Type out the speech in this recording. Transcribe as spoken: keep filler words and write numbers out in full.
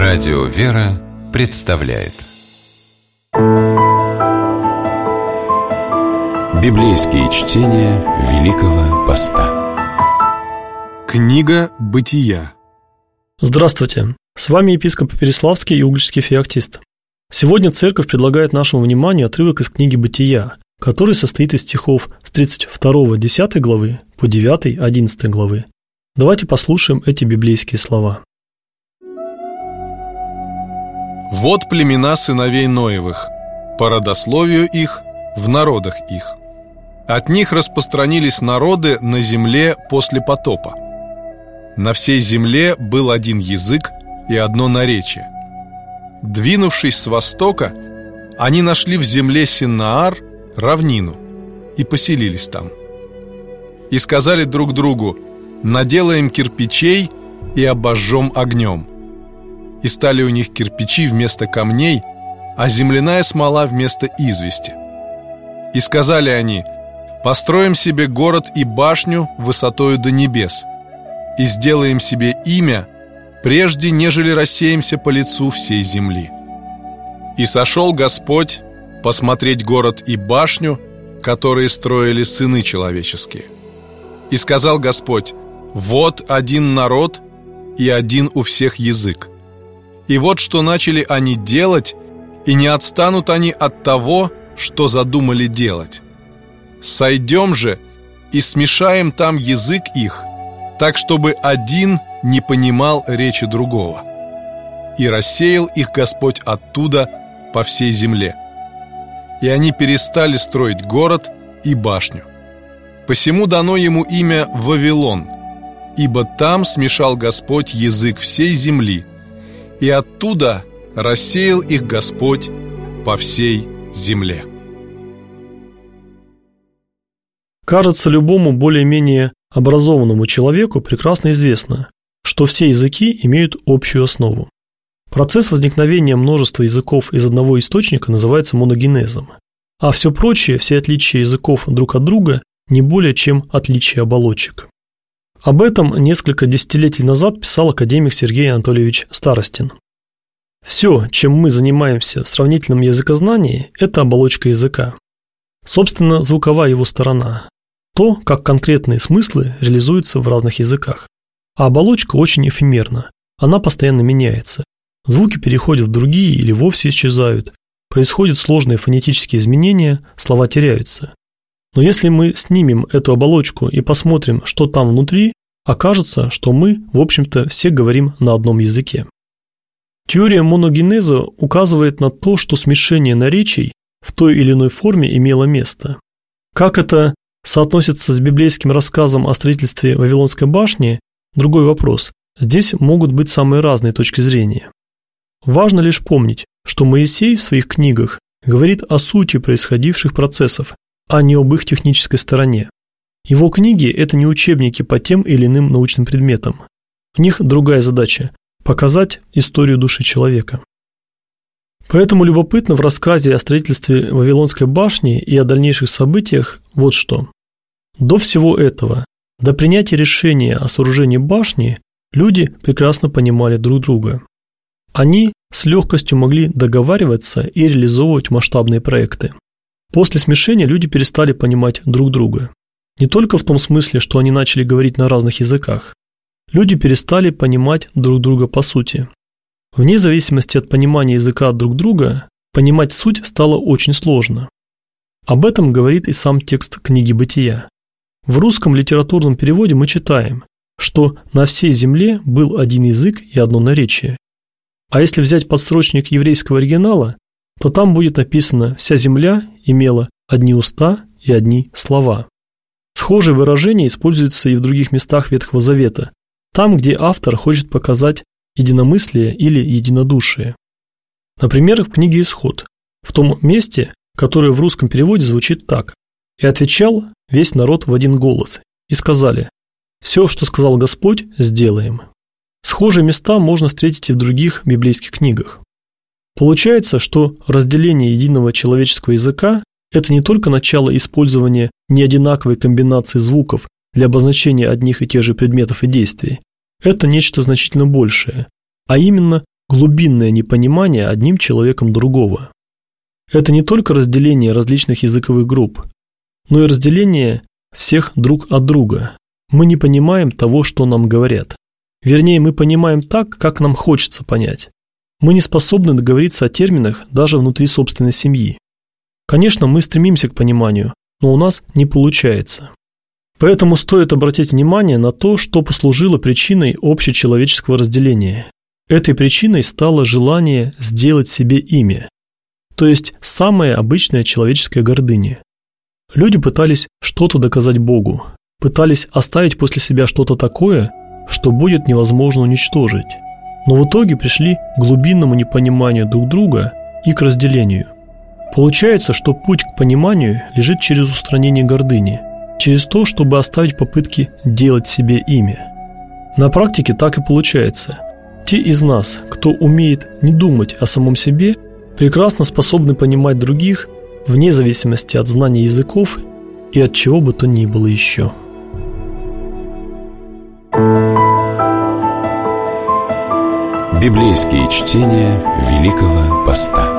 Радио «Вера» представляет Библейские чтения Великого Поста. Книга Бытия. Здравствуйте, с вами епископ Переславский и Угличский феоктист. Сегодня Церковь предлагает нашему вниманию отрывок из книги Бытия, который состоит из стихов с тридцать второй десятой главы по девятой одиннадцатой главы. Давайте послушаем эти библейские слова. Вот племена сыновей Ноевых, по родословию их, в народах их. От них распространились народы на земле после потопа. На всей земле был один язык и одно наречие. Двинувшись с востока, они нашли в земле Синаар равнину и поселились там. И сказали друг другу: наделаем кирпичей и обожжем огнем. И стали у них кирпичи вместо камней, а земляная смола вместо извести. И сказали они: построим себе город и башню высотою до небес, и сделаем себе имя, прежде нежели рассеемся по лицу всей земли. И сошел Господь посмотреть город и башню, которые строили сыны человеческие. И сказал Господь: вот один народ и один у всех язык. И вот что начали они делать, и не отстанут они от того, что задумали делать. Сойдем же и смешаем там язык их, так, чтобы один не понимал речи другого. И рассеял их Господь оттуда по всей земле. И они перестали строить город и башню. Посему дано ему имя Вавилон, ибо там смешал Господь язык всей земли, и оттуда рассеял их Господь по всей земле. Кажется, любому более-менее образованному человеку прекрасно известно, что все языки имеют общую основу. Процесс возникновения множества языков из одного источника называется моногенезом, а все прочее, все отличия языков друг от друга, не более чем отличия оболочек. Об этом несколько десятилетий назад писал академик Сергей Анатольевич Старостин. Все, чем мы занимаемся в сравнительном языкознании, это оболочка языка. Собственно, звуковая его сторона. То, как конкретные смыслы реализуются в разных языках. А оболочка очень эфемерна, она постоянно меняется. Звуки переходят в другие или вовсе исчезают. Происходят сложные фонетические изменения, слова теряются. Но если мы снимем эту оболочку и посмотрим, что там внутри, окажется, что мы, в общем-то, все говорим на одном языке. Теория моногенеза указывает на то, что смешение наречий в той или иной форме имело место. Как это соотносится с библейским рассказом о строительстве Вавилонской башни – другой вопрос. Здесь могут быть самые разные точки зрения. Важно лишь помнить, что Моисей в своих книгах говорит о сути происходивших процессов, а не об их технической стороне. Его книги – это не учебники по тем или иным научным предметам. В них другая задача – показать историю души человека. Поэтому любопытно в рассказе о строительстве Вавилонской башни и о дальнейших событиях вот что. До всего этого, до принятия решения о сооружении башни, люди прекрасно понимали друг друга. Они с легкостью могли договариваться и реализовывать масштабные проекты. После смешения люди перестали понимать друг друга. Не только в том смысле, что они начали говорить на разных языках. Люди перестали понимать друг друга по сути. Вне зависимости от понимания языка друг друга, понимать суть стало очень сложно. Об этом говорит и сам текст книги Бытия. В русском литературном переводе мы читаем, что на всей земле был один язык и одно наречие. А если взять подстрочник еврейского оригинала, то там будет написано: «Вся земля имела одни уста и одни слова». Схожие выражения используются и в других местах Ветхого Завета, там, где автор хочет показать единомыслие или единодушие. Например, в книге «Исход», в том месте, которое в русском переводе звучит так: «И отвечал весь народ в один голос, и сказали: все, что сказал Господь, сделаем». Схожие места можно встретить и в других библейских книгах. Получается, что разделение единого человеческого языка – это не только начало использования неодинаковой комбинации звуков для обозначения одних и тех же предметов и действий. Это нечто значительно большее, а именно глубинное непонимание одним человеком другого. Это не только разделение различных языковых групп, но и разделение всех друг от друга. Мы не понимаем того, что нам говорят. Вернее, мы понимаем так, как нам хочется понять. Мы не способны договориться о терминах даже внутри собственной семьи. Конечно, мы стремимся к пониманию, но у нас не получается. Поэтому стоит обратить внимание на то, что послужило причиной общечеловеческого разделения. Этой причиной стало желание сделать себе имя, то есть самая обычная человеческая гордыня. Люди пытались что-то доказать Богу, пытались оставить после себя что-то такое, что будет невозможно уничтожить, но в итоге пришли к глубинному непониманию друг друга и к разделению. Получается, что путь к пониманию лежит через устранение гордыни, через то, чтобы оставить попытки делать себе имя. На практике так и получается. Те из нас, кто умеет не думать о самом себе, прекрасно способны понимать других вне зависимости от знания языков и от чего бы то ни было еще. Библейские чтения Великого Поста.